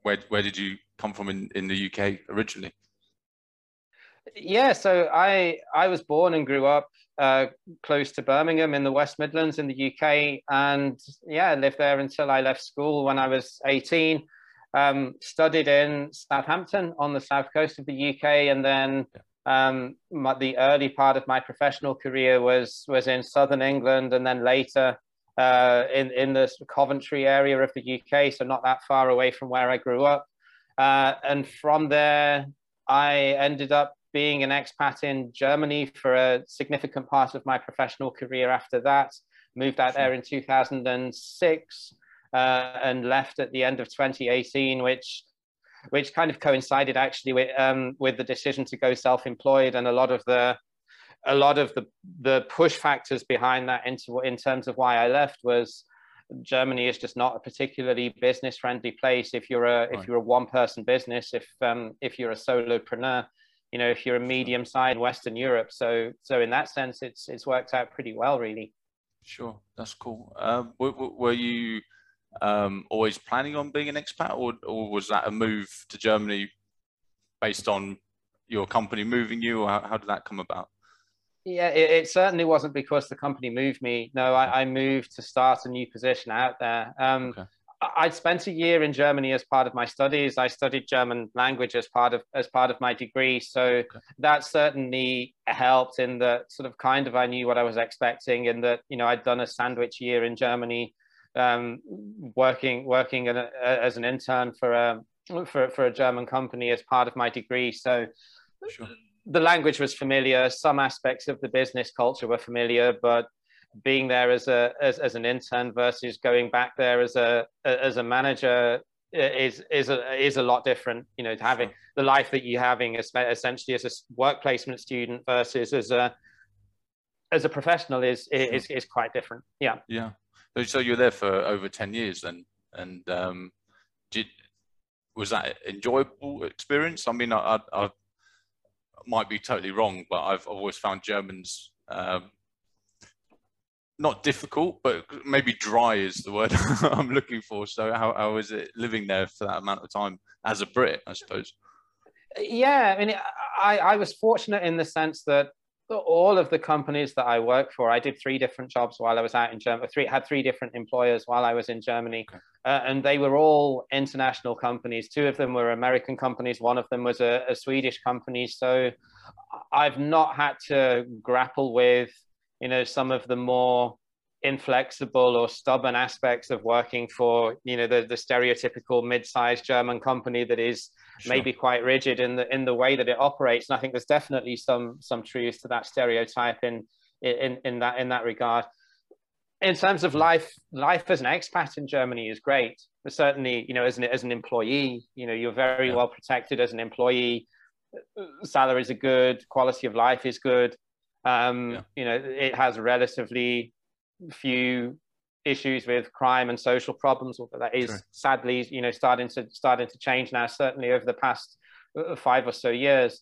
where did you come from in the UK originally? Yeah, so I was born and grew up close to Birmingham in the West Midlands in the UK, and yeah, lived there until I left school when I was 18. Studied in Southampton on the south coast of the UK, and then the early part of my professional career was in southern England, and then later in the Coventry area of the UK, so not that far away from where I grew up. And from there, I ended up being an expat in Germany for a significant part of my professional career after that. Moved out there in 2006 and left at the end of 2018, which kind of coincided actually with the decision to go self-employed, and a lot of the push factors behind that in terms of why I left was Germany is just not a particularly business friendly place if you're a one person business, if you're a solopreneur, you know, if you're a medium sized Western Europe. So in that sense, it's worked out pretty well, really. Sure, that's cool. Were you always planning on being an expat, or was that a move to Germany based on your company moving you, or how did that come about? Yeah, it certainly wasn't because the company moved me. No, I moved to start a new position out there. Okay. I'd spent a year in Germany as part of my studies. I studied German language as part of my degree. So that certainly helped in that sort of kind of I knew what I was expecting, in that, you know, I'd done a sandwich year in Germany, working as an intern for a German company as part of my degree. So the language was familiar. Some aspects of the business culture were familiar, but being there as an intern versus going back there as a manager is a lot different. You know, having the life that you're having essentially as a work placement student versus as a professional is quite different. Yeah. Yeah. So you're there for over 10 years then, and was that an enjoyable experience? I mean, I might be totally wrong, but I've always found Germans not difficult, but maybe dry is the word I'm looking for. So how is it living there for that amount of time as a Brit, I suppose? Yeah, I mean, I was fortunate in the sense that all of the companies that I worked for, I did 3 different jobs while I was out in Germany. Had 3 different employers while I was in Germany, and they were all international companies. 2 of them were American companies. 1 of them was a Swedish company. So I've not had to grapple with, you know, some of the more inflexible or stubborn aspects of working for, you know, the stereotypical mid-sized German company that is maybe quite rigid in the way that it operates. And I think there's definitely some truth to that stereotype in that regard. In terms of life as an expat in Germany is great. But certainly, you know, as an employee, you know, you're very well protected as an employee. Salaries are good, quality of life is good. You know, it has relatively few issues with crime and social problems, although that is sadly, you know, starting to change now, certainly over the past 5 or so years.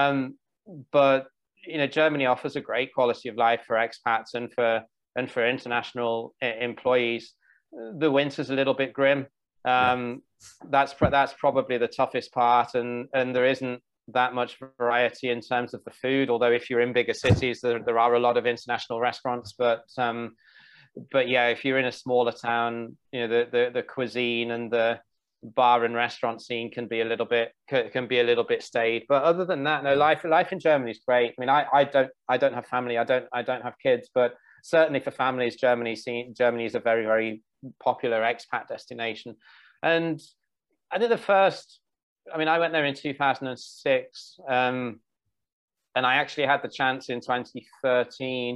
But you know, Germany offers a great quality of life for expats and for international employees. The winter's a little bit grim. That's probably the toughest part, and there isn't that much variety in terms of the food, although if you're in bigger cities there are a lot of international restaurants, but yeah, if you're in a smaller town, you know, the cuisine and the bar and restaurant scene can be a little bit staid. But other than that, no, life in Germany is great. I mean, I don't have family, I don't have kids, but certainly for families, Germany is a very, very popular expat destination. And I think I went there in 2006, and I actually had the chance in 2013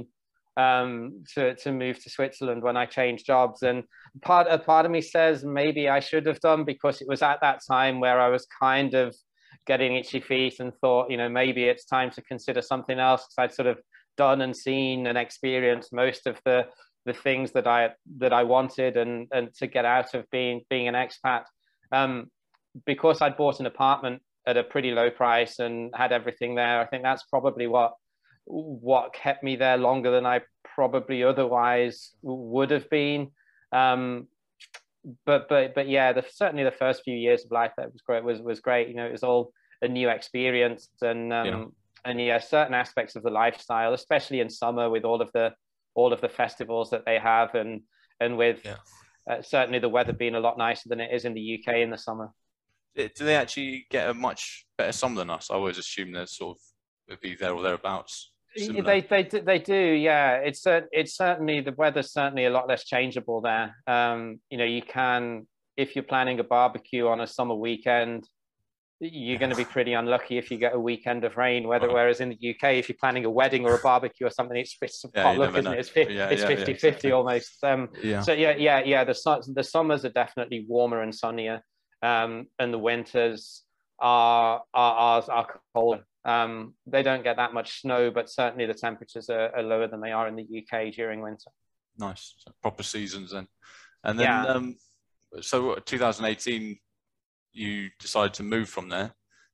to move to Switzerland when I changed jobs. And part of me says maybe I should have done, because it was at that time where I was kind of getting itchy feet and thought, you know, maybe it's time to consider something else, because I'd sort of done and seen and experienced most of the things that I wanted and to get out of being an expat. Because I'd bought an apartment at a pretty low price and had everything there, I think that's probably what kept me there longer than I probably otherwise would have been. but yeah, certainly the first few years of life that was great. Was great. You know, it was all a new experience, and yeah, certain aspects of the lifestyle, especially in summer with all of the festivals that they have, and with certainly the weather being a lot nicer than it is in the UK in the summer. Do they actually get a much better summer than us? I always assume they're sort of would be there or thereabouts. Similar. They do, yeah. It's certainly, the weather's certainly a lot less changeable there. You know, you can, if you're planning a barbecue on a summer weekend, you're going to be pretty unlucky if you get a weekend of rain. Whereas in the UK, if you're planning a wedding or a barbecue or something, it's potluck, isn't it? It's 50-50 almost. So yeah. The summers are definitely warmer and sunnier, and the winters are colder. They don't get that much snow, but certainly the temperatures are lower than they are in the UK during winter. Nice, so proper seasons then. And then, so 2018, you decided to move from there.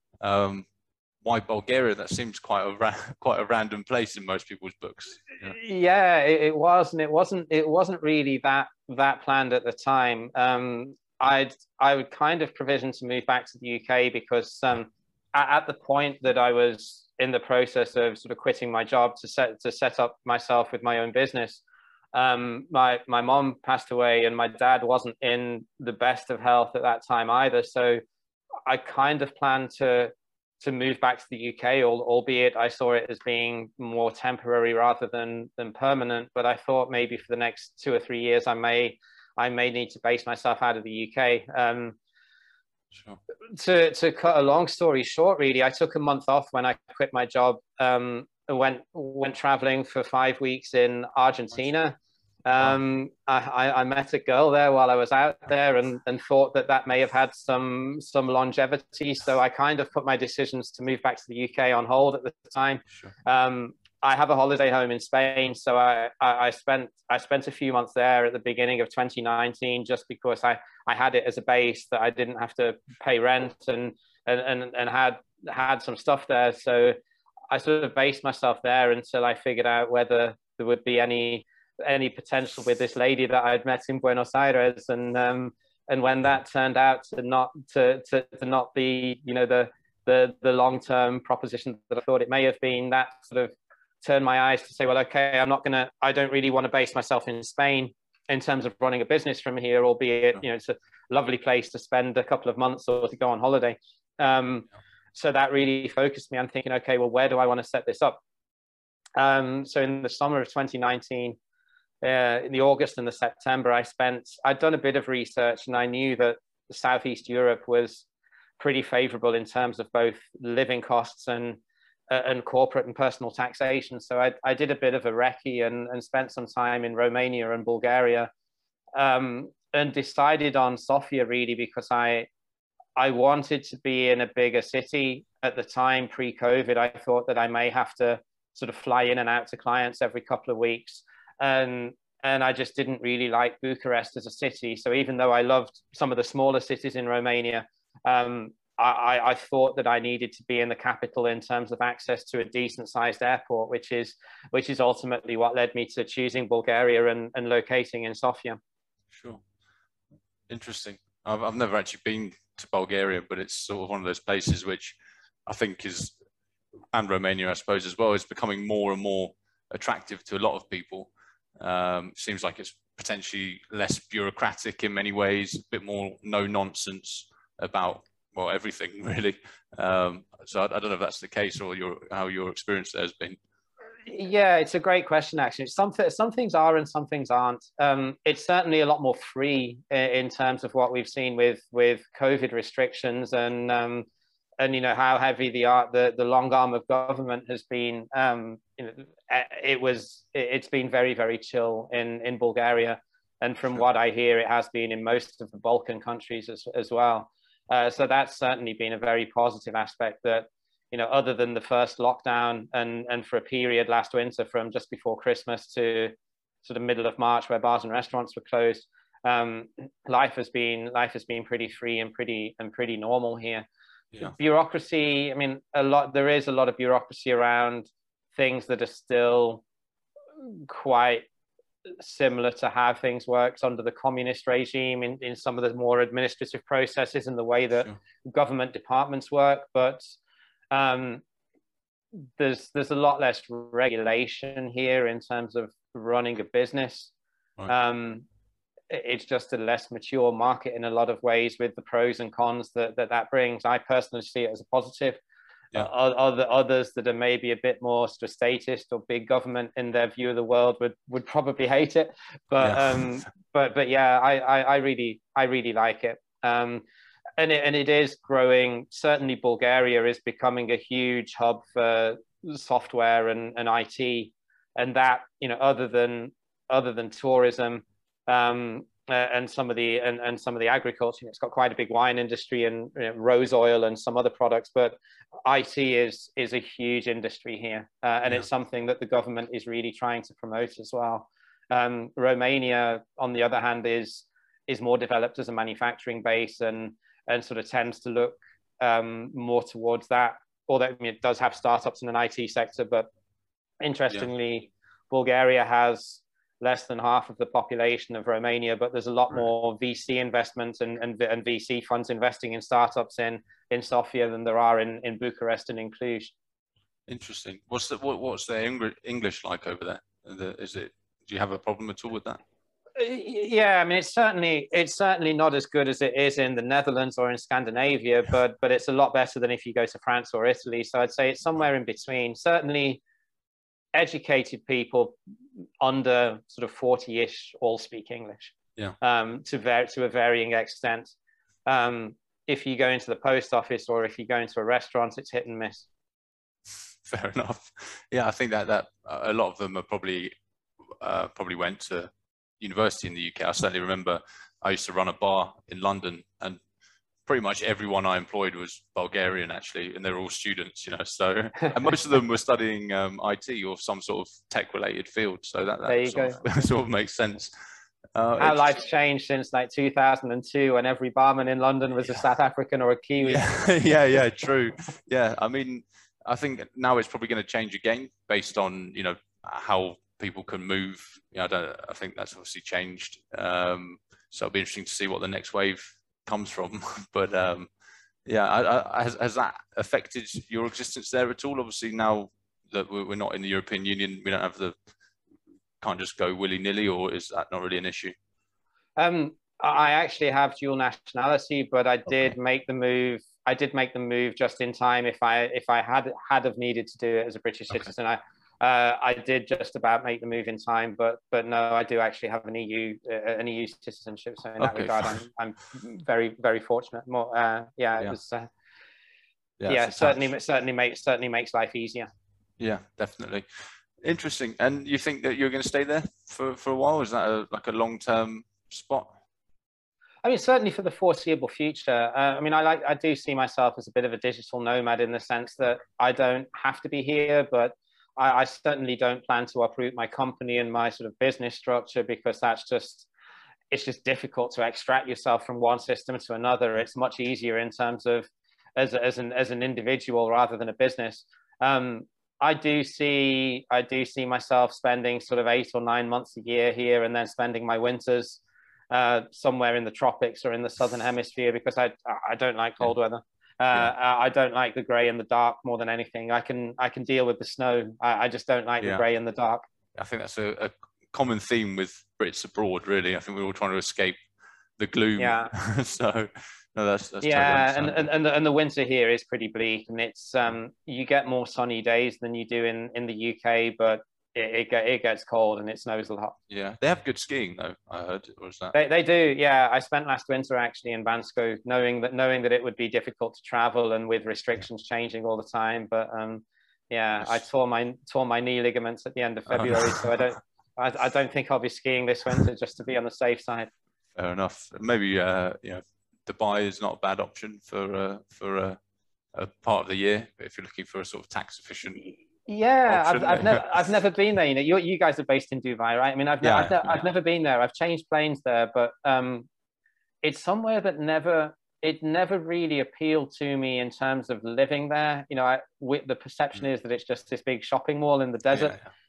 Why Bulgaria? That seems quite a random place in most people's books. Yeah, it was, and it wasn't really that planned at the time. I would kind of provision to move back to the UK because at the point that I was in the process of sort of quitting my job to set up myself with my own business, my mom passed away, and my dad wasn't in the best of health at that time either. So I kind of planned to move back to the UK, albeit I saw it as being more temporary rather than permanent. But I thought maybe for the next 2 or 3 years, I may need to base myself out of the UK. Sure. To cut a long story short, really, I took a month off when I quit my job. Went traveling for 5 weeks in Argentina. I met a girl there while I was out there, and thought that may have had some longevity. So I kind of put my decisions to move back to the UK on hold at the time. Sure. I have a holiday home in Spain, so I spent a few months there at the beginning of 2019, just because I had it as a base that I didn't have to pay rent, and had some stuff there. So I sort of based myself there until I figured out whether there would be any potential with this lady that I'd met in Buenos Aires, and when that turned out to not be, you know, the long-term proposition that I thought it may have been, that sort of turned my eyes to say, well, okay, I don't really want to base myself in Spain in terms of running a business from here, albeit, you know, it's a lovely place to spend a couple of months or to go on holiday. So that really focused me. I'm thinking, okay, well, where do I want to set this up? So in the summer of 2019, in the August and the September, I'd done a bit of research, and I knew that Southeast Europe was pretty favorable in terms of both living costs and corporate and personal taxation. So I did a bit of a recce and spent some time in Romania and Bulgaria, and decided on Sofia really because I wanted to be in a bigger city. At the time, pre-COVID, I thought that I may have to sort of fly in and out to clients every couple of weeks. And I just didn't really like Bucharest as a city. So even though I loved some of the smaller cities in Romania, I thought that I needed to be in the capital in terms of access to a decent sized airport, which is ultimately what led me to choosing Bulgaria and locating in Sofia. Sure. Interesting. I've never actually been to Bulgaria, but it's sort of one of those places which I think is, and Romania, I suppose, as well, is becoming more and more attractive to a lot of people. Seems like it's potentially less bureaucratic in many ways, a bit more no nonsense about, well, everything really. So I don't know if that's the case, or how your experience there has been. Yeah, it's a great question, actually. Some things are and some things aren't. It's certainly a lot more free in terms of what we've seen with COVID restrictions, and you know how heavy the long arm of government has been. You know, it's been very, very chill in Bulgaria, and from what I hear, it has been in most of the Balkan countries as well. So that's certainly been a very positive aspect, that, you know, other than the first lockdown and for a period last winter from just before Christmas to sort of middle of March, where bars and restaurants were closed, life has been pretty free and pretty normal here. Yeah. Bureaucracy, I mean, there is a lot of bureaucracy around things that are still quite similar to how things worked under the communist regime in some of the more administrative processes and the way that government departments work. But there's a lot less regulation here in terms of running a business. Right. It's just a less mature market in a lot of ways, with the pros and cons that brings. I personally see it as a positive. Yeah. Others that are maybe a bit more sort of statist or big government in their view of the world would probably hate it. But yeah. But yeah, I really like it. And it is growing. Certainly, Bulgaria is becoming a huge hub for software and IT, and that, you know, other than tourism. And some of the agriculture, it's got quite a big wine industry and, you know, rose oil and some other products, but IT is a huge industry here, and it's something that the government is really trying to promote as well. Romania, on the other hand, is more developed as a manufacturing base and sort of tends to look more towards that. Although, I mean, it does have startups in an IT sector, but interestingly, Bulgaria has less than half of the population of Romania, but there's a lot more VC investment and VC funds investing in startups in Sofia than there are in Bucharest and in Cluj. Interesting. What's the English like over there? Do you have a problem at all with that? Yeah, I mean, it's certainly not as good as it is in the Netherlands or in Scandinavia, but it's a lot better than if you go to France or Italy. So I'd say it's somewhere in between. Certainly, educated people under sort of 40-ish all speak English. Yeah. To a varying extent. If you go into the post office or if you go into a restaurant, it's hit and miss. Fair enough. Yeah, I think that a lot of them are probably went to university in the UK. I certainly remember I used to run a bar in London, and pretty much everyone I employed was Bulgarian, actually, and they were all students, you know. So, and most of them were studying IT or some sort of tech-related field. So that sort of makes sense. How life's changed since like 2002, when every barman in London was a South African or a Kiwi. Yeah, true. Yeah, I mean, I think now it's probably going to change again based on, you know, how people can move. You know, I think that's obviously changed. So it'll be interesting to see what the next wave comes from. But yeah, has that affected your existence there at all? Obviously, now that we're not in the European Union, we don't have can't just go willy-nilly, or is that not really an issue? I actually have dual nationality, but I did make the move. I did make the move just in time. If I had have needed to do it as a British citizen, I did just about make the move in time. But no, I do actually have an EU citizenship. So in that regard, I'm very, very fortunate. More, it was. Certainly makes life easier. Yeah, definitely. Interesting. And you think that you're going to stay there for a while? Is that like a long-term spot? I mean, certainly for the foreseeable future. I mean, I do see myself as a bit of a digital nomad in the sense that I don't have to be here, but I certainly don't plan to uproot my company and my sort of business structure, because it's just difficult to extract yourself from one system to another. It's much easier in terms of as an individual rather than a business. I do see myself spending sort of 8 or 9 months a year here, and then spending my winters somewhere in the tropics or in the southern hemisphere, because I don't like cold weather. I don't like the grey and the dark more than anything. I can deal with the snow. I just don't like the grey and the dark. I think that's a common theme with Brits abroad, really. I think we're all trying to escape the gloom. Yeah. So no, that's and the winter here is pretty bleak, and it's you get more sunny days than you do in the UK, but it gets cold and it snows a lot. Yeah, they have good skiing though, I heard. Or is that? They do. Yeah, I spent last winter actually in Bansko, knowing that it would be difficult to travel and with restrictions changing all the time. But I tore my knee ligaments at the end of February, so I don't think I'll be skiing this winter, just to be on the safe side. Fair enough. Maybe Dubai is not a bad option for a part of the year, but if you're looking for a sort of tax efficient. Yeah, I've never been there. You know, you guys are based in Dubai, right? I mean, I've never been there. I've changed planes there, but it's somewhere that never really appealed to me in terms of living there. You know, the perception is that it's just this big shopping mall in the desert.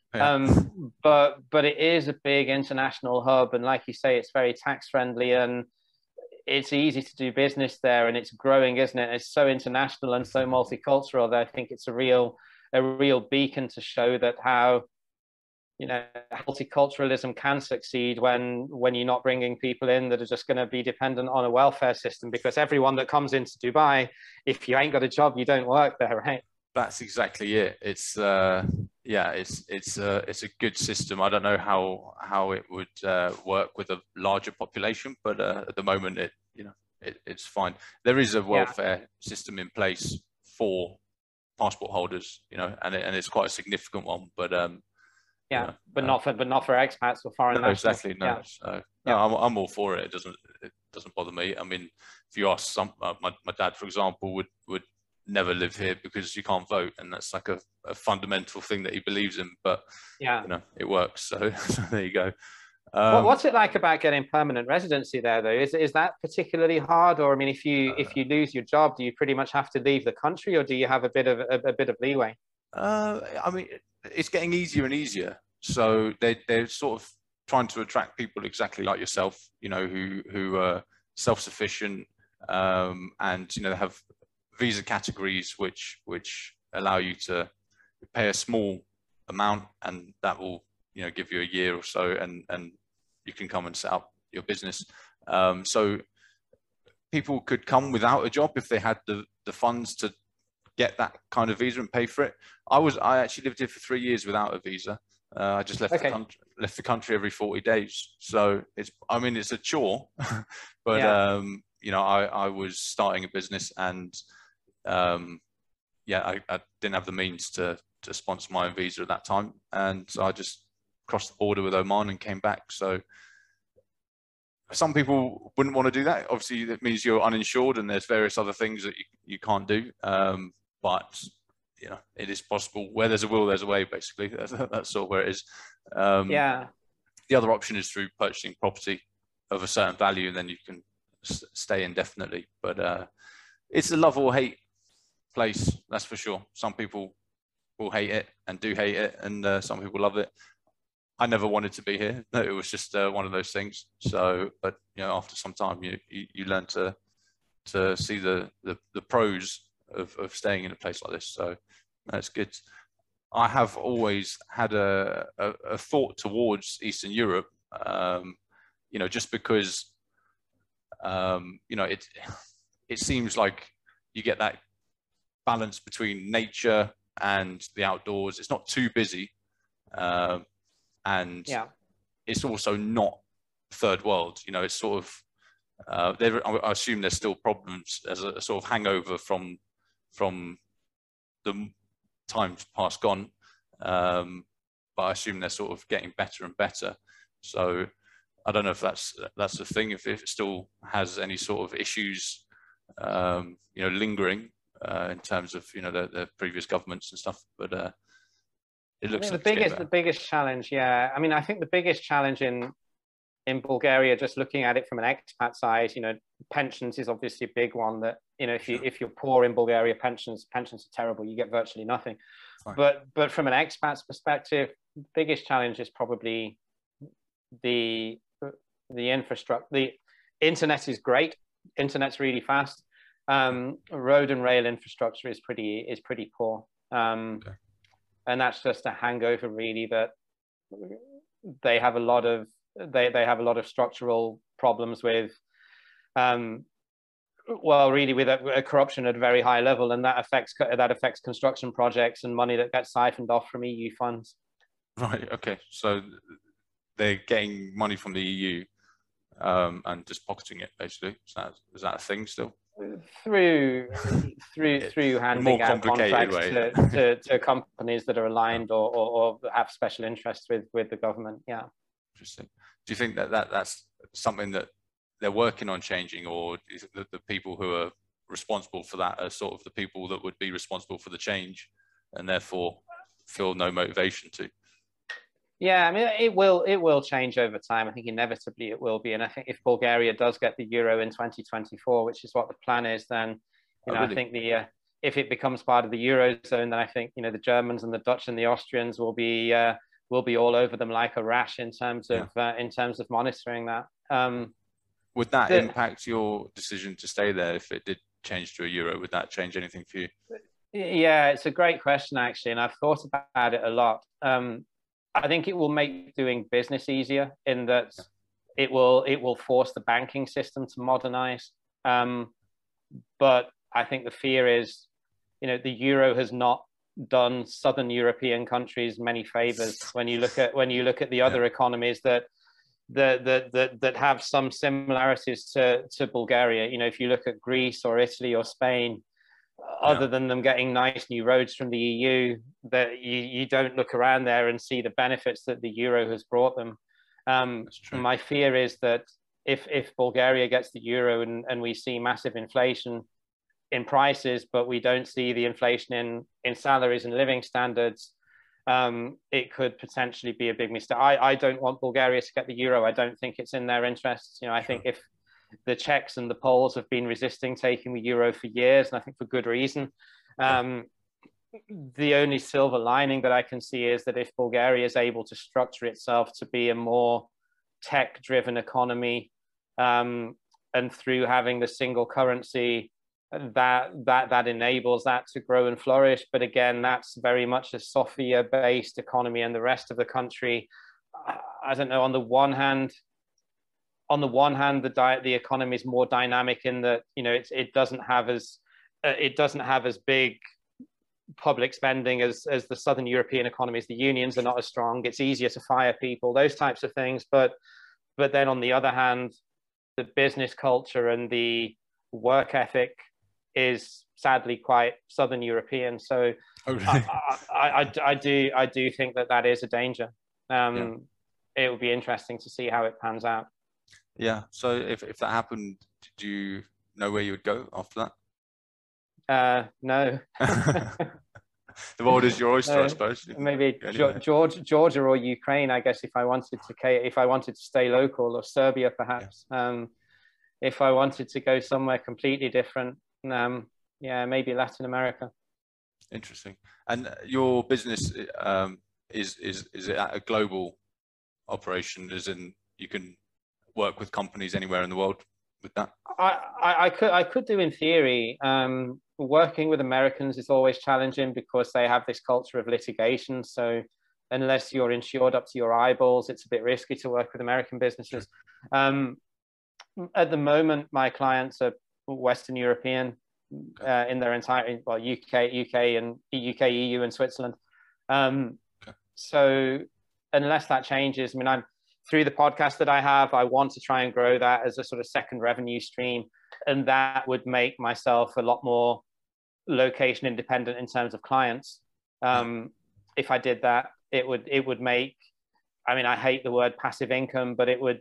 But it is a big international hub, and like you say, it's very tax friendly, and it's easy to do business there, and it's growing, isn't it? It's so international and so multicultural that I think it's a real beacon to show that how, you know, multiculturalism can succeed when you're not bringing people in that are just going to be dependent on a welfare system, because everyone that comes into Dubai, if you ain't got a job, you don't work there, right? That's exactly it. It's yeah, it's a good system. I don't know how it would work with a larger population, but at the moment it's fine. There is a welfare system in place for passport holders, and it's quite a significant one, but but not for expats or foreign nationals. Exactly. No, so I'm all for it. It doesn't bother me. I mean, if you ask my dad, for example, would never live here because you can't vote, and that's like a fundamental thing that he believes in, but it works, so there you go. What's it like about getting permanent residency there, though? Is that particularly hard, or I mean, if you lose your job, do you pretty much have to leave the country, or do you have a bit of leeway? I mean, it's getting easier and easier, so they're sort of trying to attract people exactly like yourself, who are self-sufficient, and they have visa categories which allow you to pay a small amount, and that will give you a year or so, and you can come and set up your business. So people could come without a job if they had the funds to get that kind of visa and pay for it. I actually lived here for 3 years without a visa. I just left the country every 40 days. So it's a chore, but I was starting a business, and I didn't have the means to sponsor my own visa at that time, and so I just crossed the border with Oman and came back. So some people wouldn't want to do that. Obviously, that means you're uninsured, and there's various other things that you can't do. But it is possible. Where there's a will, there's a way. Basically, that's sort of where it is. The other option is through purchasing property of a certain value, and then you can stay indefinitely. But it's a love or hate place, that's for sure. Some people will hate it and do hate it, and some people love it. I never wanted to be here. No, it was just one of those things. So, but after some time, you learn to see the pros of staying in a place like this. So that's good. I have always had a thought towards Eastern Europe, just because it seems like you get that balance between nature and the outdoors. It's not too busy, and it's also not third world. It's sort of I assume there's still problems as a sort of hangover from the times past gone, but I assume they're sort of getting better and better. So I don't know if that's the thing, if it still has any sort of issues lingering in terms of the previous governments and stuff, but it looks like the biggest challenge. I mean, I think the biggest challenge in Bulgaria, just looking at it from an expat side, pensions is obviously a big one. That if you're poor in Bulgaria, pensions are terrible. You get virtually nothing. Fine. But from an expat's perspective, the biggest challenge is probably the infrastructure. The internet is great. Internet's really fast. Road and rail infrastructure is pretty poor. And that's just a hangover, really, that they have a lot of structural problems with, with a corruption at a very high level, and that affects construction projects and money that gets siphoned off from EU funds. Right. Okay. So they're getting money from the EU and just pocketing it, basically. Is that a thing still? Through handing out contracts to companies that are aligned or have special interests with the government. Yeah. Interesting. Do you think that that's something that they're working on changing, or is it the people who are responsible for that are sort of the people that would be responsible for the change and therefore feel no motivation to? Yeah, I mean, it will change over time. I think inevitably it will be. And I think if Bulgaria does get the euro in 2024, which is what the plan is, then, really? I think if it becomes part of the Eurozone, then I think, the Germans and the Dutch and the Austrians will be we'll be all over them like a rash in terms of monitoring that. Would that impact your decision to stay there if it did change to a euro? Would that change anything for you? Yeah, it's a great question, actually, and I've thought about it a lot. I think it will make doing business easier in that it will force the banking system to modernize. But I think the fear is, the euro has not done Southern European countries many favors when you look at the other economies that have some similarities to Bulgaria. If you look at Greece or Italy or Spain, other than them getting nice new roads from the EU, that you don't look around there and see the benefits that the euro has brought them. My fear is that if Bulgaria gets the euro and we see massive inflation in prices, but we don't see the inflation in salaries and living standards, it could potentially be a big mistake. I don't want Bulgaria to get the euro. I don't think it's in their interests. I think if the Czechs and the Poles have been resisting taking the euro for years, and I think for good reason. The only silver lining that I can see is that if Bulgaria is able to structure itself to be a more tech-driven economy, and through having the single currency, that enables that to grow and flourish. But again, that's very much a Sofia-based economy, and the rest of the country, I don't know. On the one hand, the economy is more dynamic in that it doesn't have as big public spending as the Southern European economies. The unions are not as strong. It's easier to fire people, those types of things. But then on the other hand, the business culture and the work ethic is sadly quite Southern European. So I do think that is a danger. It will be interesting to see how it pans out. Yeah. So if that happened, did you know where you would go after that? No. The world is your oyster, I suppose. Maybe Georgia or Ukraine, I guess, if I wanted to stay local, or Serbia, perhaps. If I wanted to go somewhere completely different, maybe Latin America. Interesting. And your business is it a global operation? As in, you can work with companies anywhere in the world with that? I could do in theory. Working with Americans is always challenging because they have this culture of litigation. So unless you're insured up to your eyeballs, it's a bit risky to work with American businesses. Sure. At the moment, my clients are Western European in their entire, UK, EU, and Switzerland. So unless that changes, I'm through the podcast that I have, I want to try and grow that as a sort of second revenue stream, and that would make myself a lot more location independent in terms of clients. If I did that, it would make. I hate the word passive income, but it would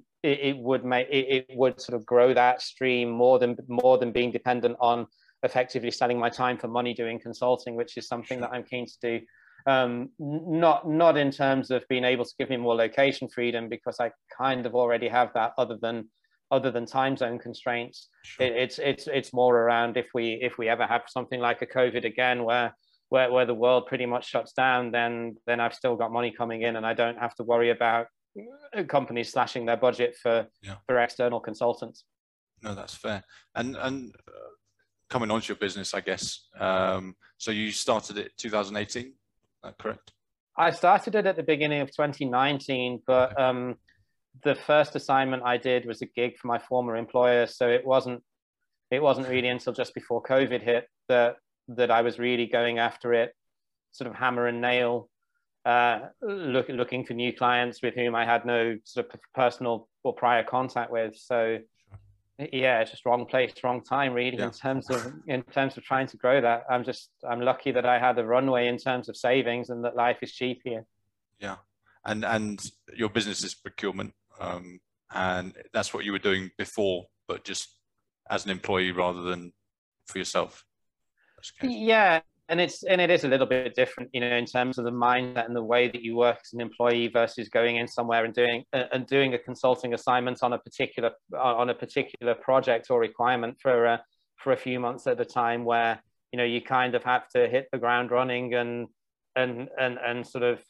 sort of grow that stream more than being dependent on effectively selling my time for money doing consulting, which is something that I'm keen to do. Not in terms of being able to give me more location freedom, because I kind of already have that, other than time zone constraints. Sure. It's more around if we ever have something like a COVID again, where the world pretty much shuts down, then I've still got money coming in, and I don't have to worry about companies slashing their budget for external consultants. No, that's fair. And coming on to your business, I guess. So you started it 2018. That correct? I started it at the beginning of 2019, but the first assignment I did was a gig for my former employer, so it wasn't really until just before COVID hit that I was really going after it, sort of hammer and nail, looking for new clients with whom I had no sort of personal or prior contact with. So yeah, it's just wrong place, wrong time, really, in terms of trying to grow that. I'm lucky that I had the runway in terms of savings, and that life is cheap here. Yeah. And your business is procurement, and that's what you were doing before, but just as an employee rather than for yourself. Yeah, and it is a little bit different, in terms of the mindset and the way that you work as an employee versus going in somewhere and doing a consulting assignment on a particular project or requirement for a few months at a time, where you kind of have to hit the ground running and sort of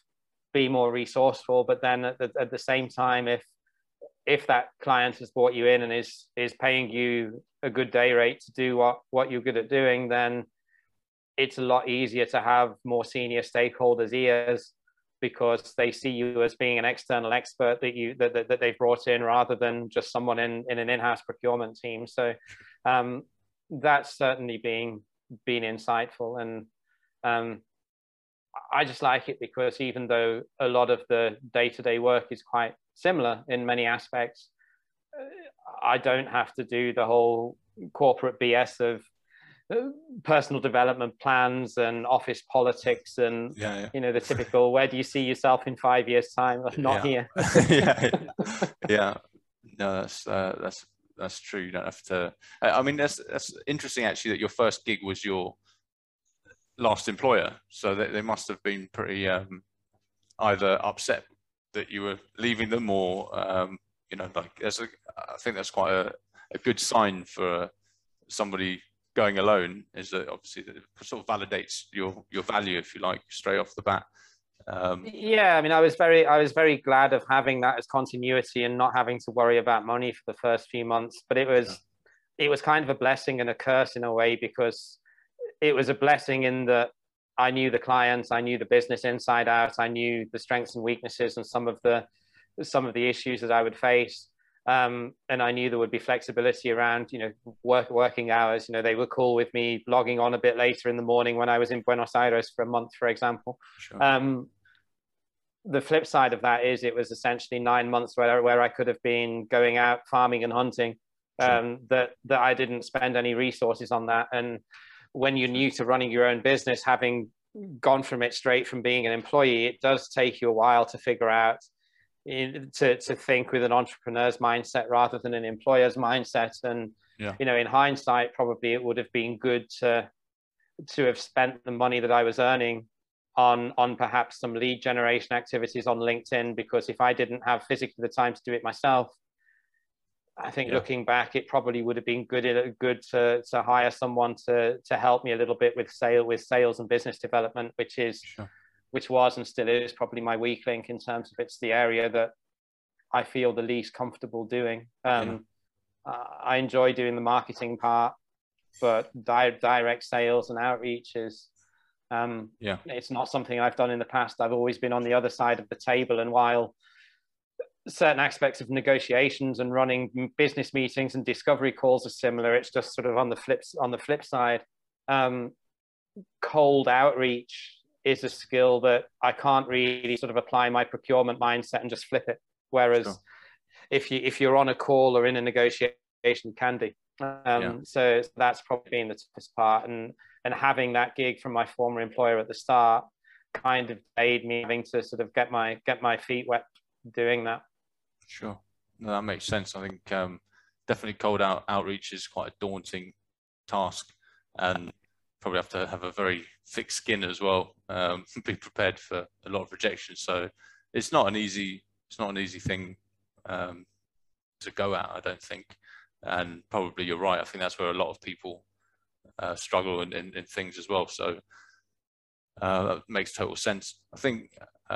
be more resourceful. But then at the same time, if that client has brought you in and is paying you a good day rate to do what you're good at doing, then it's a lot easier to have more senior stakeholders' ears, because they see you as being an external expert that they've brought in, rather than just someone in an in-house procurement team. So that's certainly been insightful. And I just like it because even though a lot of the day-to-day work is quite similar in many aspects, I don't have to do the whole corporate BS of personal development plans and office politics and you know, the typical "where do you see yourself in 5 years' time?" Not here. Yeah. No, that's true. You don't have to. I mean, that's interesting actually that your first gig was your last employer, so they must have been pretty either upset that you were leaving them, or you know, like I think that's quite a good sign for somebody going alone, is that obviously it sort of validates your value, if you like, straight off the bat. Yeah, I mean, I was very glad of having that as continuity and not having to worry about money for the first few months. But it was kind of a blessing and a curse in a way, because it was a blessing in that I knew the clients, I knew the business inside out, I knew the strengths and weaknesses and some of the issues that I would face. And I knew there would be flexibility around, you know, working hours. You know, they were cool with me logging on a bit later in the morning when I was in Buenos Aires for a month, for example. Sure. The flip side of that is it was essentially 9 months where I could have been going out farming and hunting, that I didn't spend any resources on that. And when you're new to running your own business, having gone from it straight from being an employee, it does take you a while to figure out, to think with an entrepreneur's mindset rather than an employer's mindset. And you know, in hindsight, probably it would have been good to have spent the money that I was earning on perhaps some lead generation activities on LinkedIn, because if I didn't have physically the time to do it myself, I think looking back, it probably would have been good to hire someone to help me a little bit with sales and business development, which was and still is probably my weak link in terms of it's the area that I feel the least comfortable doing. I enjoy doing the marketing part, but direct sales and outreach is, it's not something I've done in the past. I've always been on the other side of the table. And while certain aspects of negotiations and running business meetings and discovery calls are similar, it's just sort of on the flip side. Cold outreach is a skill that I can't really sort of apply my procurement mindset and just flip it. Whereas if you're on a call or in a negotiation, you can do. So that's probably been the toughest part. And having that gig from my former employer at the start kind of aided me having to sort of get my feet wet doing that. Sure. No, that makes sense. I think definitely cold outreach is quite a daunting task, and probably have to have a very thick skin as well. Be prepared for a lot of rejection. So it's not an easy thing to go at, I don't think. And probably you're right. I think that's where a lot of people struggle in things as well. So that makes total sense. I think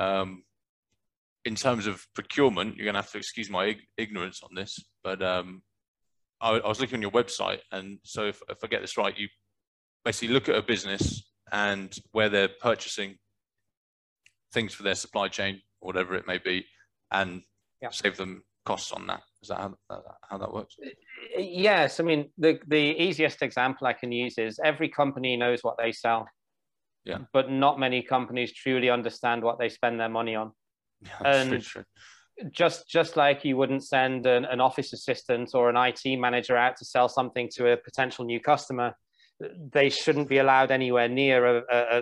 in terms of procurement, you're going to have to excuse my ignorance on this, but I was looking on your website, and so if I get this right, you basically look at a business and where they're purchasing things for their supply chain, or whatever it may be, and save them costs on that. Is that how that works? Yes. I mean, the easiest example I can use is every company knows what they sell, but not many companies truly understand what they spend their money on. And just like you wouldn't send an office assistant or an IT manager out to sell something to a potential new customer, they shouldn't be allowed anywhere near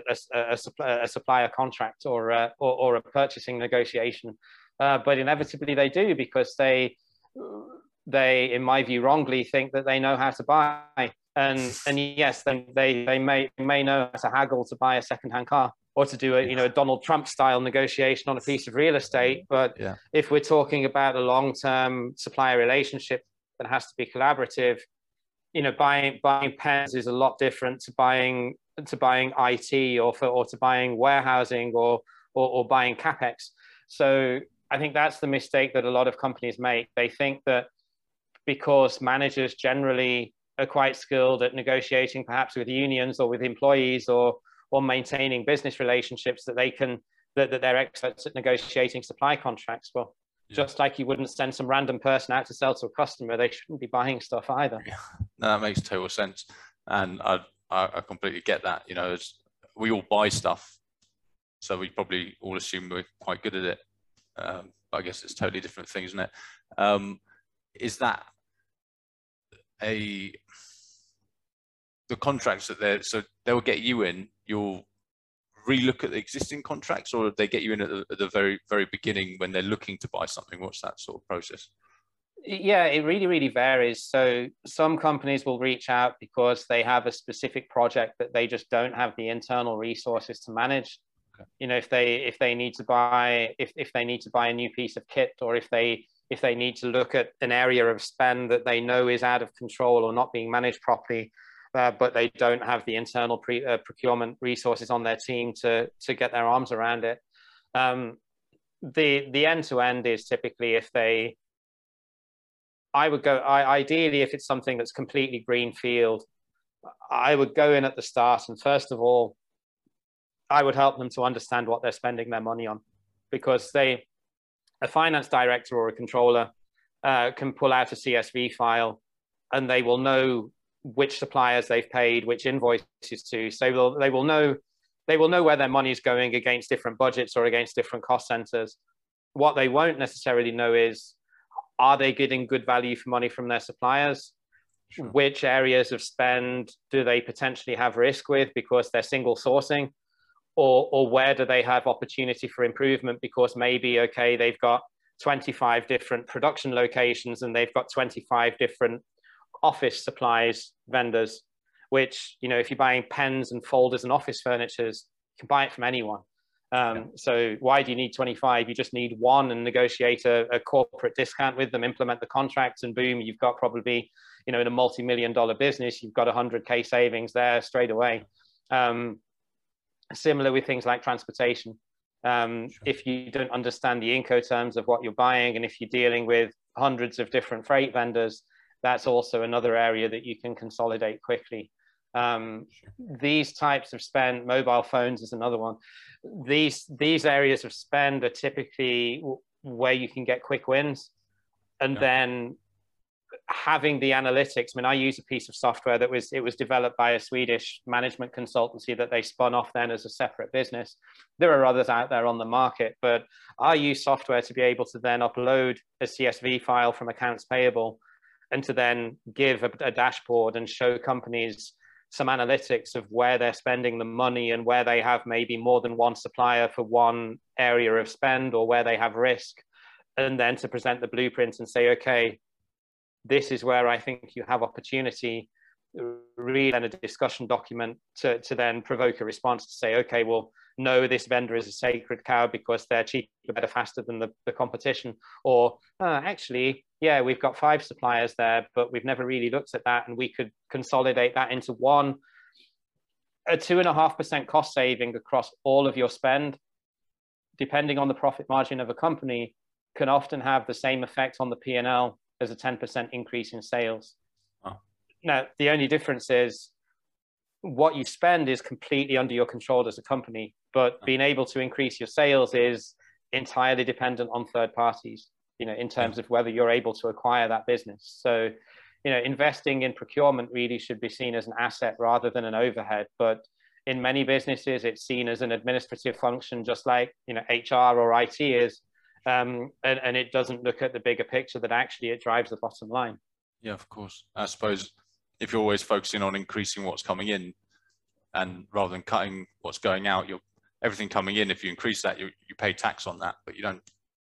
a supplier contract or a purchasing negotiation. But inevitably they do, because they, in my view, wrongly think that they know how to buy. And yes, they may know how to haggle to buy a secondhand car, or to do a Donald Trump style negotiation on a piece of real estate. But if we're talking about a long-term supplier relationship that has to be collaborative, buying pens is a lot different to buying IT or to buying warehousing or or buying capex. So I think that's the mistake that a lot of companies make. They think that because managers generally are quite skilled at negotiating, perhaps with unions or with employees, or maintaining business relationships, that they're experts at negotiating supply contracts. Well, just like you wouldn't send some random person out to sell to a customer, they shouldn't be buying stuff either. Yeah. No, that makes total sense, and I completely get that. You know, we all buy stuff, so we probably all assume we're quite good at it. But I guess it's totally different thing, isn't it? Is that the contracts that they'll get you in, you'll relook at the existing contracts, or they get you in at the very, very beginning when they're looking to buy something? What's that sort of process? Yeah, it really, really varies. So some companies will reach out because they have a specific project that they just don't have the internal resources to manage. Okay. You know, if they need to buy a new piece of kit, or if they need to look at an area of spend that they know is out of control or not being managed properly, but they don't have the internal procurement resources on their team to get their arms around it. The end-to-end is typically ideally, if it's something that's completely greenfield, I would go in at the start, and first of all, I would help them to understand what they're spending their money on, because a finance director or a controller can pull out a CSV file, and they will know which suppliers they've paid which invoices to. So they will know where their money is going against different budgets or against different cost centers. What they won't necessarily know is, are they getting good value for money from their suppliers? Sure. Which areas of spend do they potentially have risk with because they're single sourcing? Or where do they have opportunity for improvement because maybe, okay, they've got 25 different production locations and they've got 25 different office supplies vendors, which, you know, if you're buying pens and folders and office furniture, you can buy it from anyone. So why do you need 25? You just need one, and negotiate a corporate discount with them, implement the contracts, and boom, you've got probably, you know, in a multi-million-dollar business, you've got 100K savings there straight away. Similar with things like transportation. Sure. If you don't understand the Incoterms of what you're buying, and if you're dealing with hundreds of different freight vendors, that's also another area that you can consolidate quickly. Sure. These types of spend, mobile phones is another one. These areas of spend are typically where you can get quick wins. And then having the analytics. I mean, I use a piece of software that was developed by a Swedish management consultancy that they spun off then as a separate business. There are others out there on the market, but I use software to be able to then upload a CSV file from accounts payable, and to then give a dashboard and show companies some analytics of where they're spending the money and where they have maybe more than one supplier for one area of spend, or where they have risk, and then to present the blueprint and say, okay, this is where I think you have opportunity, read a discussion document to then provoke a response to say, okay, well, no, this vendor is a sacred cow because they're cheaper, better, faster than the competition. Or actually, yeah, we've got 5 suppliers there, but we've never really looked at that, and we could consolidate that into one. A 2.5% cost saving across all of your spend, depending on the profit margin of a company, can often have the same effect on the P&L as a 10% increase in sales. Oh. Now, the only difference is what you spend is completely under your control as a company, but being able to increase your sales is entirely dependent on third parties, you know, in terms of whether you're able to acquire that business. So, you know, investing in procurement really should be seen as an asset rather than an overhead. But in many businesses, it's seen as an administrative function, just like, you know, HR or IT is. And it doesn't look at the bigger picture that actually it drives the bottom line. Yeah, of course. I suppose if you're always focusing on increasing what's coming in, and rather than cutting what's going out, everything coming in, if you increase that, you pay tax on that, but you don't,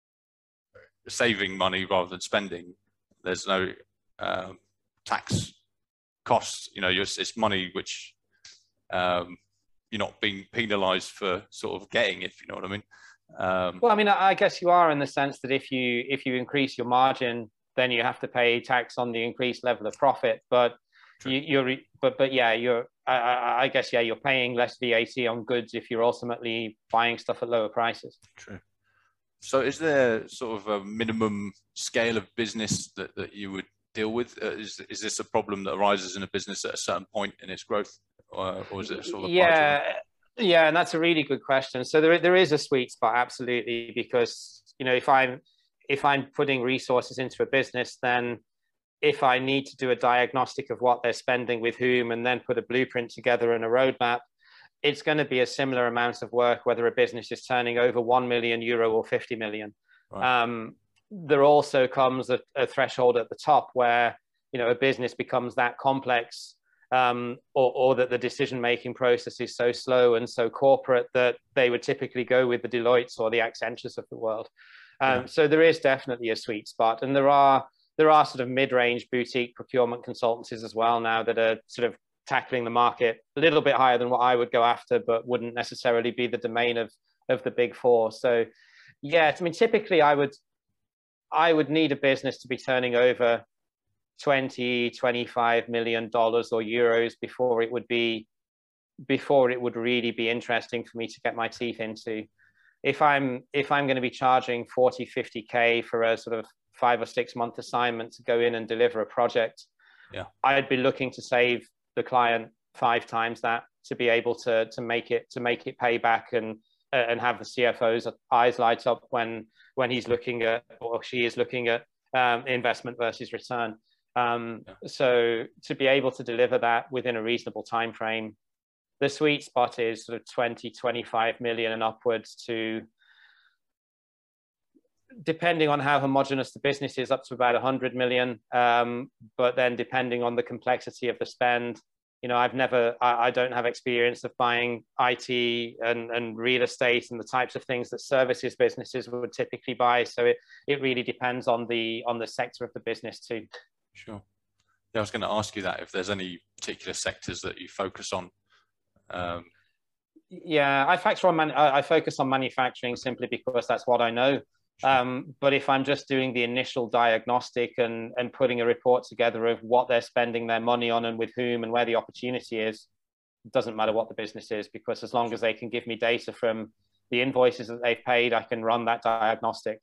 saving money rather than spending. There's no tax costs. You know, it's money which you're not being penalized for sort of getting, if you know what I mean. Well, I mean, I guess you are, in the sense that if you increase your margin, then you have to pay tax on the increased level of profit. But I guess, yeah, you're paying less VAT on goods if you're ultimately buying stuff at lower prices. True. So is there sort of a minimum scale of business that you would deal with? Is this a problem that arises in a business at a certain point in its growth, or is it sort of a yeah, and that's a really good question. So there is a sweet spot, absolutely, because if I'm putting resources into a business, then if I need to do a diagnostic of what they're spending with whom, and then put a blueprint together and a roadmap, it's going to be a similar amount of work, whether a business is turning over 1 million euro or 50 million. Right. There also comes a threshold at the top where, a business becomes that complex, or that the decision-making process is so slow and so corporate that they would typically go with the Deloittes or the Accentures of the world. So there is definitely a sweet spot, and there are sort of mid-range boutique procurement consultancies as well now that are sort of tackling the market a little bit higher than what I would go after, but wouldn't necessarily be the domain of the big four. So yeah, I mean, typically I would need a business to be turning over 20, 25 million dollars or euros before it would really be interesting for me to get my teeth into. If I'm going to be charging 40, 50K for a sort of 5 or 6 month assignment to go in and deliver a project, I'd be looking to save the client 5 times that to be able to make it pay back and have the CFO's eyes light up when he's looking at, or she is looking at, investment versus return. So to be able to deliver that within a reasonable time frame, the sweet spot is sort of 20, 25 million and upwards, to, depending on how homogenous the business is, up to about 100 million. But then depending on the complexity of the spend, I don't have experience of buying IT and real estate and the types of things that services businesses would typically buy. So it really depends on the sector of the business too. Sure. Yeah, I was going to ask you that, if there's any particular sectors that you focus on. Yeah, I focus on manufacturing simply because that's what I know. But if I'm just doing the initial diagnostic and putting a report together of what they're spending their money on and with whom and where the opportunity is, it doesn't matter what the business is, because as long as they can give me data from the invoices that they've paid, I can run that diagnostic.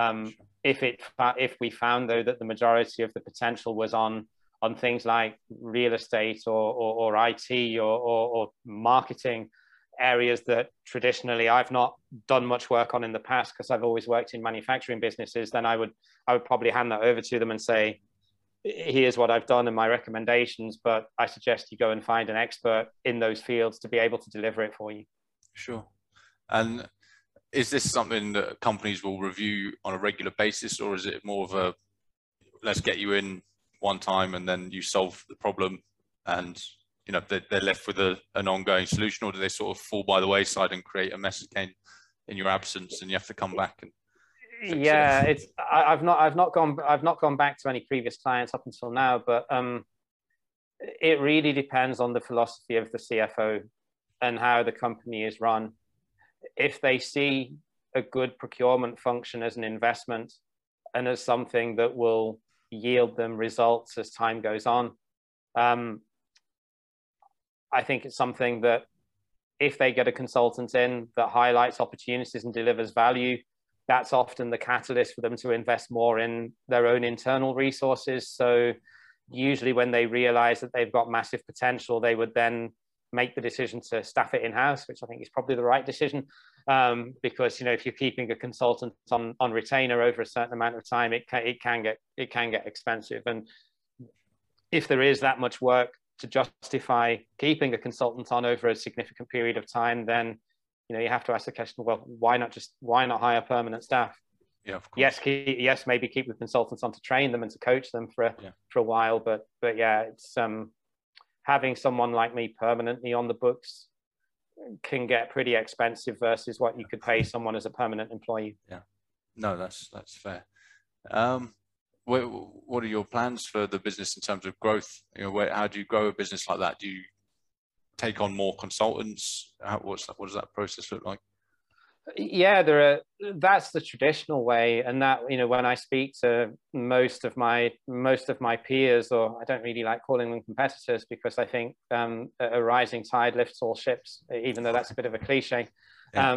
If we found, though, that the majority of the potential was on things like real estate or IT or marketing, areas that traditionally I've not done much work on in the past because I've always worked in manufacturing businesses, then I would probably hand that over to them and say, here's what I've done and my recommendations, but I suggest you go and find an expert in those fields to be able to deliver it for you. Sure. And is this something that companies will review on a regular basis, or is it more of a, let's get you in one time and then you solve the problem and they're left with an ongoing solution, or do they sort of fall by the wayside and create a mess again in your absence and you have to come back and fix it? I've not gone back to any previous clients up until now, but it really depends on the philosophy of the CFO and how the company is run. If they see a good procurement function as an investment and as something that will yield them results as time goes on, I think it's something that if they get a consultant in that highlights opportunities and delivers value, that's often the catalyst for them to invest more in their own internal resources. So usually when they realize that they've got massive potential, they would then make the decision to staff it in-house, which I think is probably the right decision. Because if you're keeping a consultant on retainer over a certain amount of time, it can get expensive. And if there is that much work to justify keeping a consultant on over a significant period of time, then you have to ask the question, well, why not hire permanent staff? Yeah, of course. Yes, maybe keep the consultants on to train them and to coach them for a while, but yeah, it's having someone like me permanently on the books can get pretty expensive versus what you could pay someone as a permanent employee. Yeah, no, that's fair. What are your plans for the business in terms of growth? How do you grow a business like that? Do you take on more consultants? What does that process look like? Yeah, that's the traditional way, and that, you know, when I speak to most of my peers, or I don't really like calling them competitors, because I think a rising tide lifts all ships, even though that's a bit of a cliche. Yeah.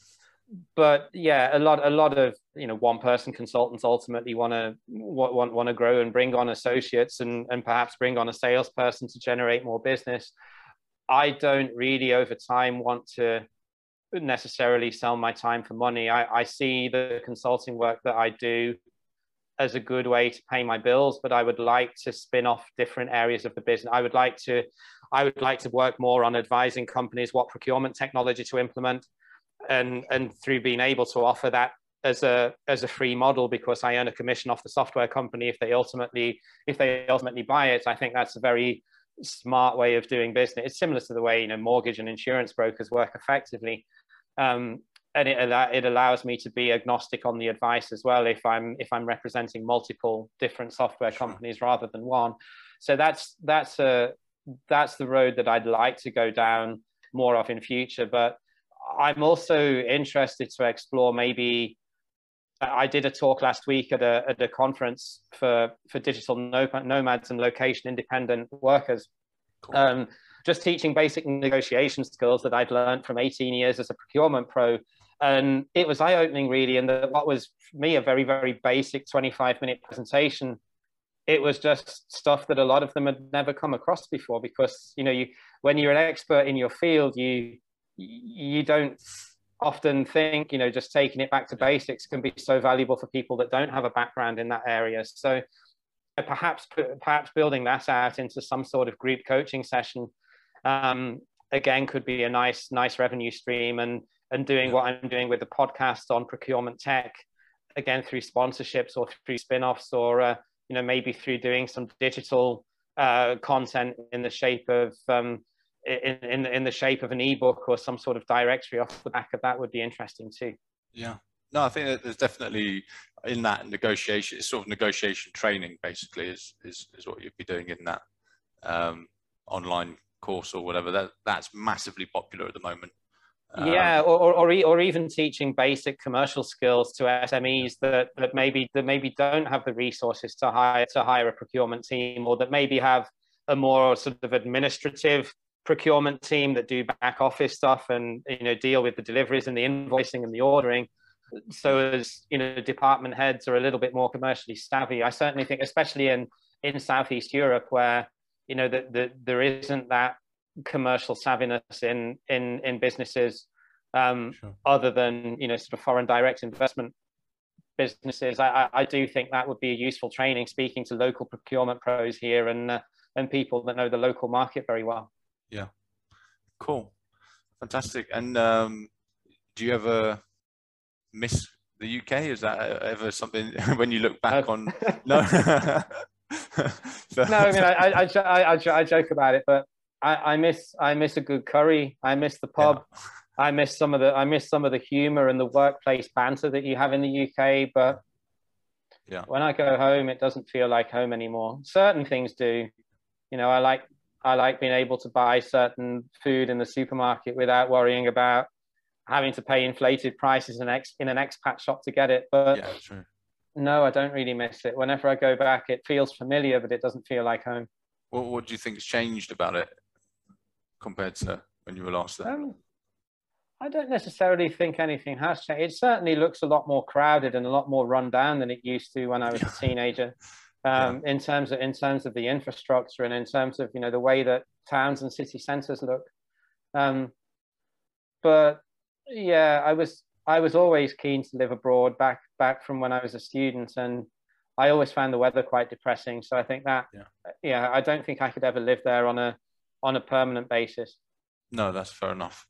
But yeah, a lot of, you know, one person consultants ultimately want to grow and bring on associates, and perhaps bring on a salesperson to generate more business. I don't really over time want to necessarily sell my time for money. I see the consulting work that I do as a good way to pay my bills, but I would like to spin off different areas of the business. I would like to work more on advising companies what procurement technology to implement, and through being able to offer that as a free model, because I earn a commission off the software company if they ultimately buy it. I think that's a very smart way of doing business. It's similar to the way, you know, mortgage and insurance brokers work effectively. And it allows me to be agnostic on the advice as well, if I'm representing multiple different software companies rather than one. So that's the road that I'd like to go down more of in future. But I'm also interested to explore, maybe I did a talk last week at a conference for digital nomads and location independent workers. Cool. Just teaching basic negotiation skills that I'd learned from 18 years as a procurement pro. And it was eye-opening, really. And what was, for me, a very, very basic 25-minute presentation, it was just stuff that a lot of them had never come across before. Because, you know, when you're an expert in your field, you don't often think, you know, just taking it back to basics can be so valuable for people that don't have a background in that area. So perhaps building that out into some sort of group coaching session, again, could be a nice revenue stream. And doing what I'm doing with the podcast on procurement tech, again, through sponsorships or through spin-offs, or you know, maybe through doing some digital content in the shape of in the shape of an ebook or some sort of directory off the back of that, would be interesting too. Yeah. No, I think that there's definitely in that negotiation, it's sort of negotiation training basically is what you'd be doing in that online course or whatever. That's massively popular at the moment. Yeah, or even teaching basic commercial skills to SMEs that maybe don't have the resources to hire a procurement team, or that maybe have a more sort of administrative procurement team that do back office stuff, and, you know, deal with the deliveries and the invoicing and the ordering. So as, you know, department heads are a little bit more commercially savvy. I certainly think, especially in Southeast Europe, where, you know, there isn't that commercial savviness in businesses, sure, other than, you know, sort of foreign direct investment businesses. I do think that would be a useful training, speaking to local procurement pros here, and people that know the local market very well. Yeah, cool, fantastic. And do you ever miss the UK? Is that ever something when you look back on? No. No, I mean, I joke about it, but I miss a good curry. I miss the pub. Yeah. I miss some of the humor and the workplace banter that you have in the UK. But yeah, when I go home, it doesn't feel like home anymore. Certain things do. You know, I like being able to buy certain food in the supermarket without worrying about having to pay inflated prices in an expat shop to get it. But yeah, true. No, I don't really miss it. Whenever I go back, it feels familiar, but it doesn't feel like home. What do you think's changed about it compared to when you were last there? I don't necessarily think anything has changed. It certainly looks a lot more crowded and a lot more run down than it used to when I was a teenager. In terms of the infrastructure, and in terms of, you know, the way that towns and city centres look. But yeah, I was always keen to live abroad back from when I was a student, and I always found the weather quite depressing. So I think that I don't think I could ever live there on a permanent basis. No, that's fair enough.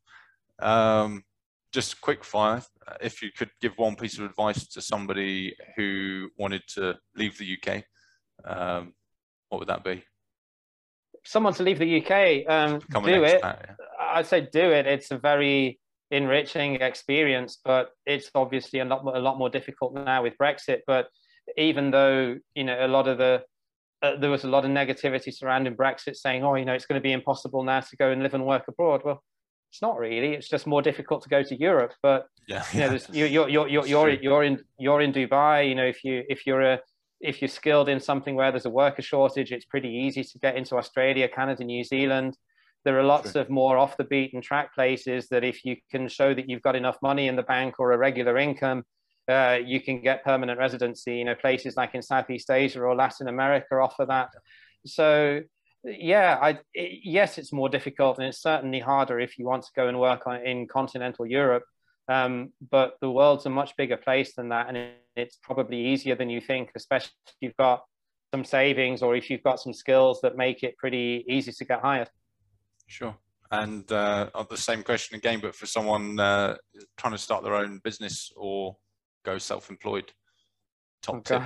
Just quick fire, if you could give one piece of advice to somebody who wanted to leave the UK, what would that be? Someone to leave the UK, do it. Yeah. I'd say do it. It's a very enriching experience, but it's obviously a lot more difficult now with Brexit. But even though, you know, there was a lot of negativity surrounding Brexit, saying, oh, you know, it's going to be impossible now to go and live and work abroad. Well, It's not really. It's just more difficult to go to Europe. But Yeah, you know, you're in Dubai. You know, if you're skilled in something where there's a worker shortage, it's pretty easy to get into Australia, Canada, New Zealand. There are lots of more off the beaten track places that if you can show that you've got enough money in the bank or a regular income, you can get permanent residency. You know, places like in Southeast Asia or Latin America offer that. So yeah, yes, it's more difficult, and it's certainly harder if you want to go and work in continental Europe. But the world's a much bigger place than that, and it's probably easier than you think, especially if you've got some savings or if you've got some skills that make it pretty easy to get hired. Sure. And the same question again, but for someone trying to start their own business or go self-employed, top tip.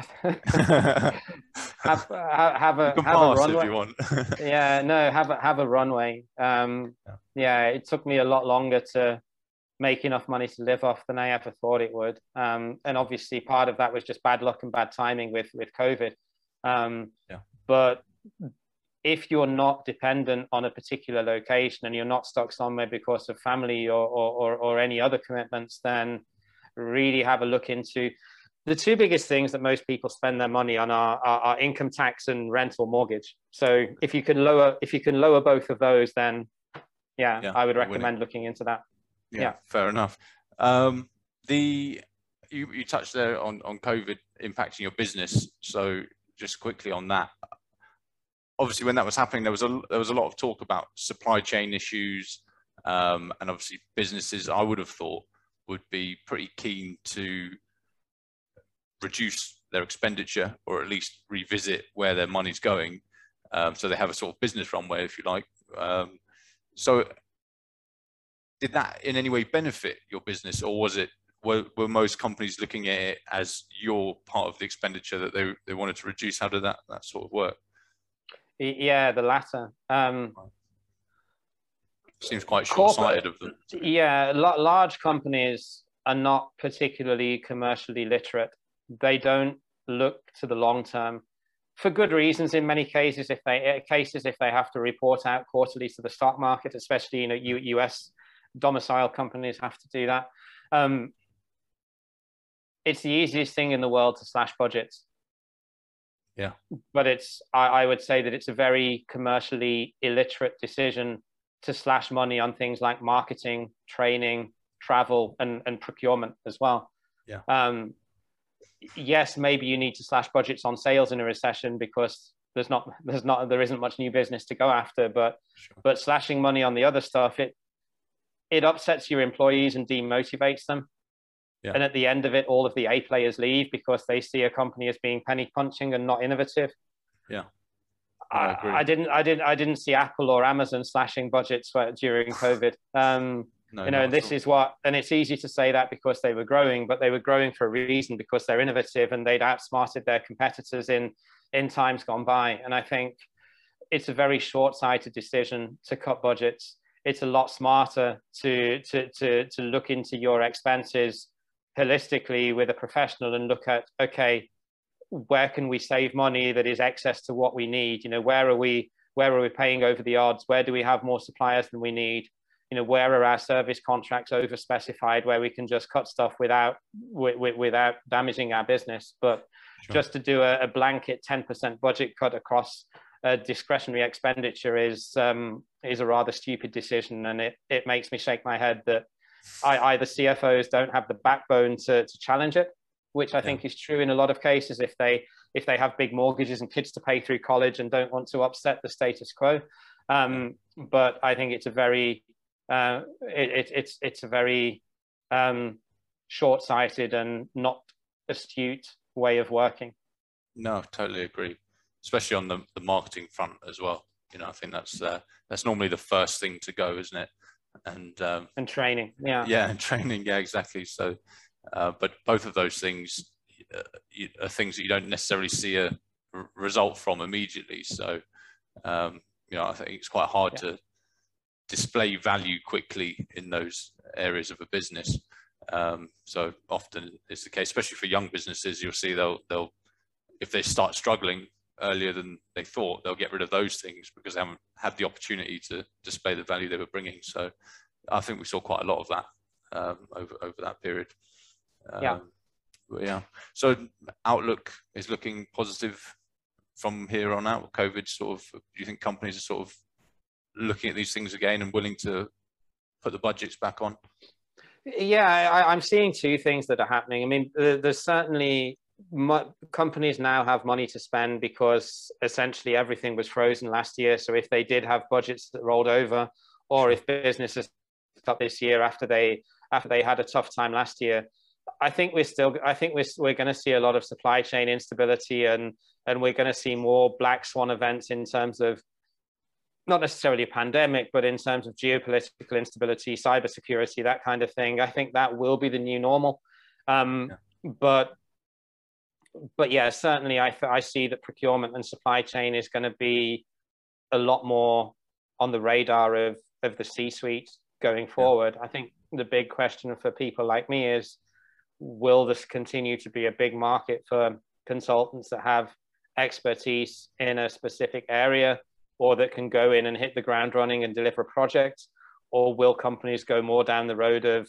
have a runway if you want. Yeah, no, have a runway. Yeah, it took me a lot longer to make enough money to live off than I ever thought it would. And obviously part of that was just bad luck and bad timing with COVID. But if you're not dependent on a particular location and you're not stuck somewhere because of family or any other commitments, then really have a look into the two biggest things that most people spend their money on are income tax and rent or mortgage. So if you can lower both of those, then I would recommend looking into that. Yeah, fair enough. You touched there on COVID impacting your business. So just quickly on that, obviously when that was happening, there was a lot of talk about supply chain issues, and obviously businesses, I would have thought, would be pretty keen to reduce their expenditure or at least revisit where their money's going, so they have a sort of business runway, if you like. So did that in any way benefit your business, or were most companies looking at it as your part of the expenditure that they wanted to reduce? How did that sort of work? Yeah, the latter. Seems quite short-sighted of them. Yeah, large companies are not particularly commercially literate. They don't look to the long term, for good reasons in many cases. If they have to report out quarterly to the stock market, especially US domicile companies have to do that. It's the easiest thing in the world to slash budgets. Yeah, but I would say that it's a very commercially illiterate decision to slash money on things like marketing, training, travel, and procurement as well. Yeah. Yes, maybe you need to slash budgets on sales in a recession because there isn't much new business to go after. But sure. But slashing money on the other stuff, it upsets your employees and demotivates them. Yeah. And at the end of it, all of the A players leave because they see a company as being penny punching and not innovative. Yeah, I didn't see Apple or Amazon slashing budgets during COVID. And this is and it's easy to say that because they were growing, but they were growing for a reason, because they're innovative and they'd outsmarted their competitors in times gone by. And I think it's a very short-sighted decision to cut budgets. It's a lot smarter to look into your expenses holistically with a professional and look at, okay, where can we save money that is excess to what we need? Where are we paying over the odds? Where do we have more suppliers than we need? Where are our service contracts over specified, where we can just cut stuff without damaging our business? But sure. Just to do a blanket 10% budget cut across discretionary expenditure is a rather stupid decision, and it makes me shake my head that either CFOs don't have the backbone to challenge it, which I think is true in a lot of cases if they have big mortgages and kids to pay through college and don't want to upset the status quo. But I think it's a very short-sighted and not astute way of working. No, totally agree, especially on the marketing front as well. I think that's normally the first thing to go, isn't it? And training, yeah, and training, yeah, exactly. So but both of those things are things that you don't necessarily see a result from immediately. So I think it's quite hard to display value quickly in those areas of a business. So often it's the case, especially for young businesses. You'll see they'll if they start struggling earlier than they thought, they'll get rid of those things because they haven't had the opportunity to display the value they were bringing. So I think we saw quite a lot of that over that period. Yeah. But yeah. So outlook is looking positive from here on out. COVID sort of, do you think companies are sort of looking at these things again and willing to put the budgets back on? Yeah, I'm seeing two things that are happening. I mean, there's certainly companies now have money to spend because essentially everything was frozen last year. So if they did have budgets that rolled over, or if businesses up this year after they had a tough time last year, I think we're going to see a lot of supply chain instability, and we're going to see more black swan events in terms of not necessarily a pandemic, but in terms of geopolitical instability, cybersecurity, that kind of thing. I think that will be the new normal. But yeah, certainly I see that procurement and supply chain is going to be a lot more on the radar of the C-suite going forward. I think the big question for people like me is, will this continue to be a big market for consultants that have expertise in a specific area, or that can go in and hit the ground running and deliver a project? Or will companies go more down the road of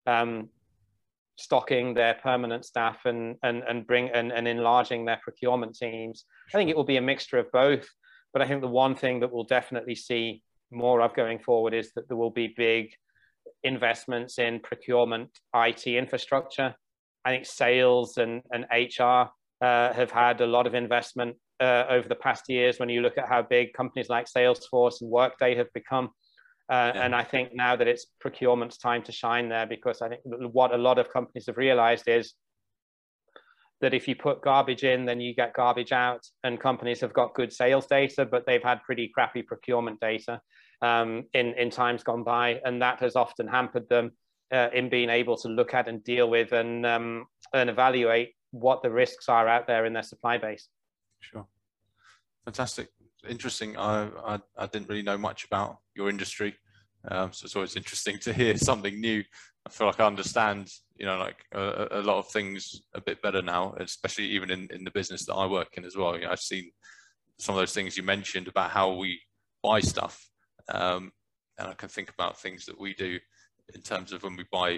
stocking their permanent staff and enlarging their procurement teams? I think it will be a mixture of both. But I think the one thing that we'll definitely see more of going forward is that there will be big investments in procurement IT infrastructure. I think sales and HR have had a lot of investment over the past years when you look at how big companies like Salesforce and Workday have become. And I think now that it's procurement's time to shine there, because I think what a lot of companies have realized is that if you put garbage in, then you get garbage out. And companies have got good sales data, but they've had pretty crappy procurement data in times gone by. And that has often hampered them in being able to look at and deal with and evaluate what the risks are out there in their supply base. Sure. Fantastic. Interesting. I didn't really know much about your industry. So it's always interesting to hear something new. I feel like I understand, like a lot of things a bit better now, especially even in the business that I work in as well. I've seen some of those things you mentioned about how we buy stuff. And I can think about things that we do in terms of when we buy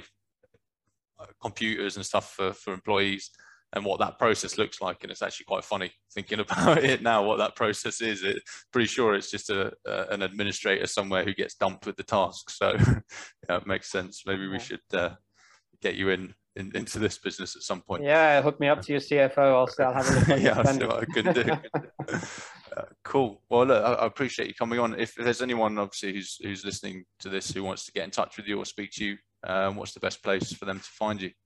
computers and stuff for employees, and what that process looks like. And it's actually quite funny thinking about it now, what that process is. Pretty sure it's just an administrator somewhere who gets dumped with the task. So yeah, it makes sense. Maybe we should get you into this business at some point. Yeah, hook me up to your CFO. I'll have a look. Yeah, I'll see what I can do. Cool. Well, look, I appreciate you coming on. If there's anyone obviously who's listening to this who wants to get in touch with you or speak to you, what's the best place for them to find you?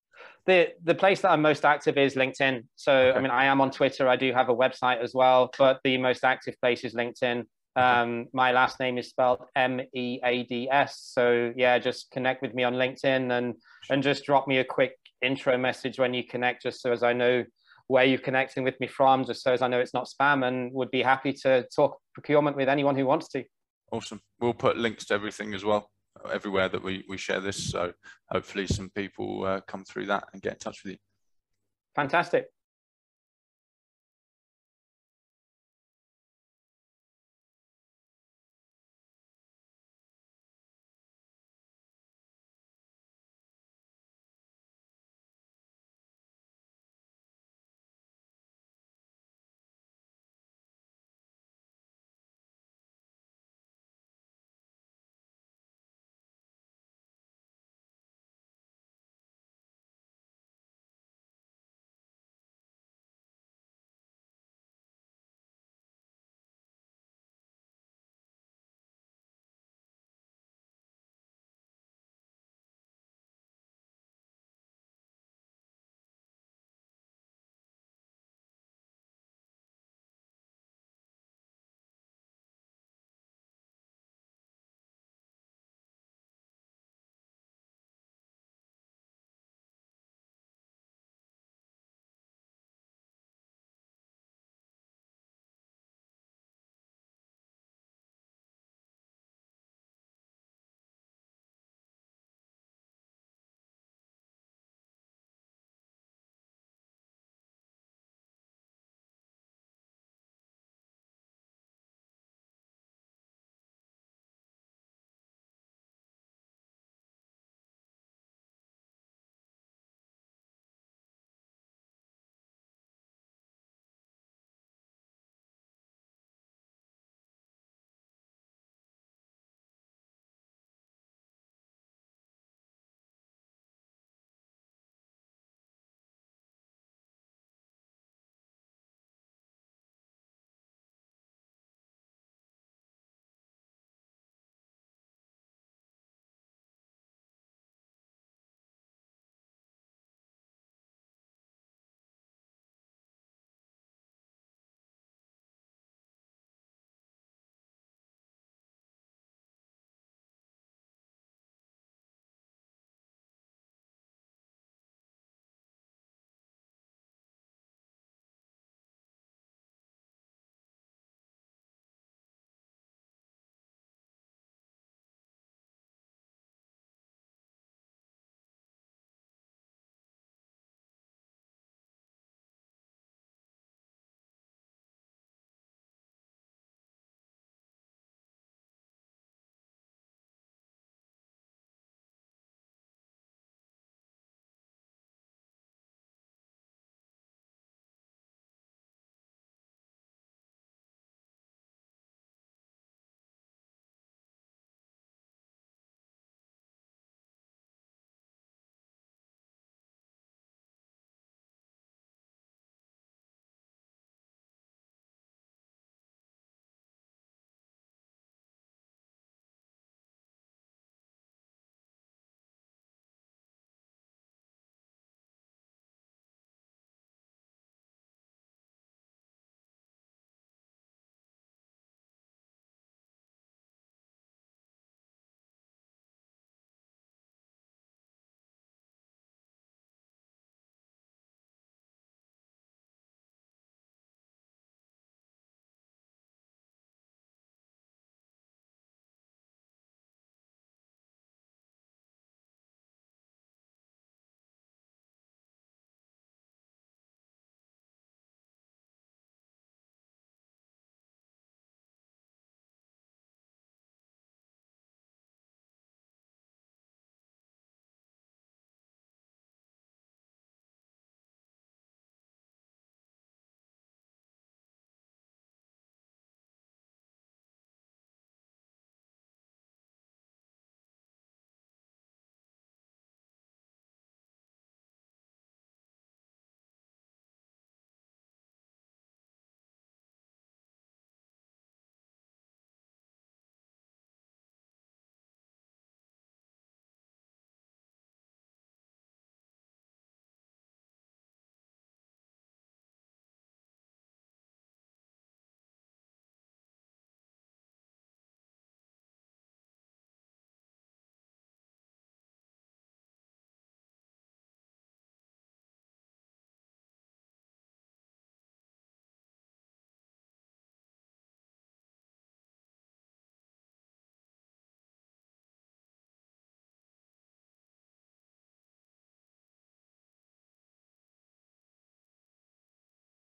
The place that I'm most active is LinkedIn. So, okay. I mean, I am on Twitter. I do have a website as well, but the most active place is LinkedIn. My last name is spelled MEADS. So yeah, just connect with me on LinkedIn and just drop me a quick intro message when you connect, just so as I know where you're connecting with me from, just so as I know it's not spam, and would be happy to talk procurement with anyone who wants to. Awesome. We'll put links to everything as well, everywhere that we share this. So hopefully some people come through that and get in touch with you. Fantastic.